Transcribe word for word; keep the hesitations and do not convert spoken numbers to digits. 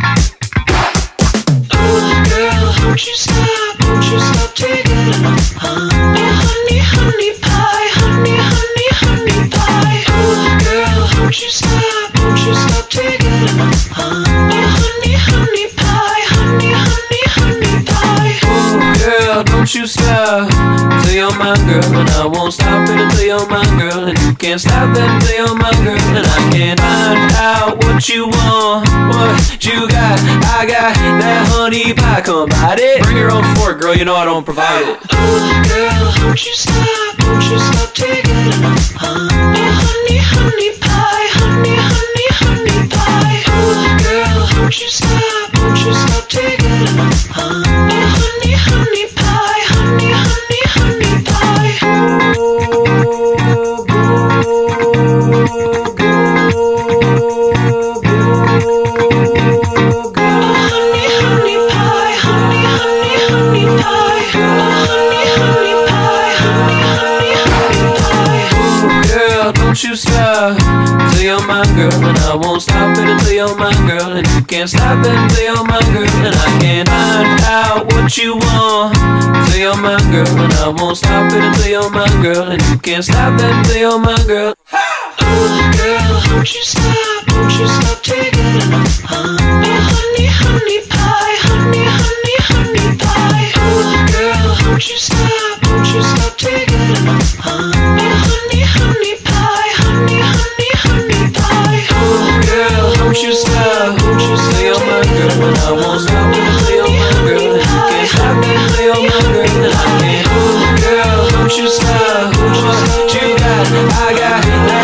Don't you stop, don't you stop taking it on. Oh, honey, honey pie, honey, honey, honey pie. Oh, girl, don't you stop, don't you stop taking it on. Oh, honey, honey pie, honey, honey, honey pie. Oh, girl, don't you stop till you're my girl, and I won't stop it until you're my girl, and you can't stop it until you're my girl, and I can't find out what you want, what you got. I got that honey pie, come bite it. Bring your own fork, girl, you know I don't provide it. Oh, girl, don't you stop, don't you stop taking it on. Oh, honey, honey pie, honey, honey, honey pie. Oh, girl, don't you stop, don't you stop taking it on. Oh, honey, honey pie, honey, honey, honey pie. Oh, go, go, go, go. Honey, honey pie, honey, honey, honey pie. Honey, honey pie, honey, honey, honey pie. Oh, girl, don't you stop till you're my girl, and I won't stop it until you're my girl, and you can't stop it until you're my girl, and I can't find out what you want till you're my girl, and I won't stop it until you're my girl, and you can't stop it until you're my girl. Oh, girl, don't you stop, don't you stop taking it on. Oh, honey, honey pie, honey, honey, honey pie. Oh, girl, don't you stop, don't you stop taking it on. Oh, honey, honey pie, honey, honey, honey pie. Oh, girl, don't you stop, don't you say you're my girl, and I won't stop it until you're my girl, and you can't stop it until you're my girl, and I can't. Oh, girl, don't you stop, what you got, I got that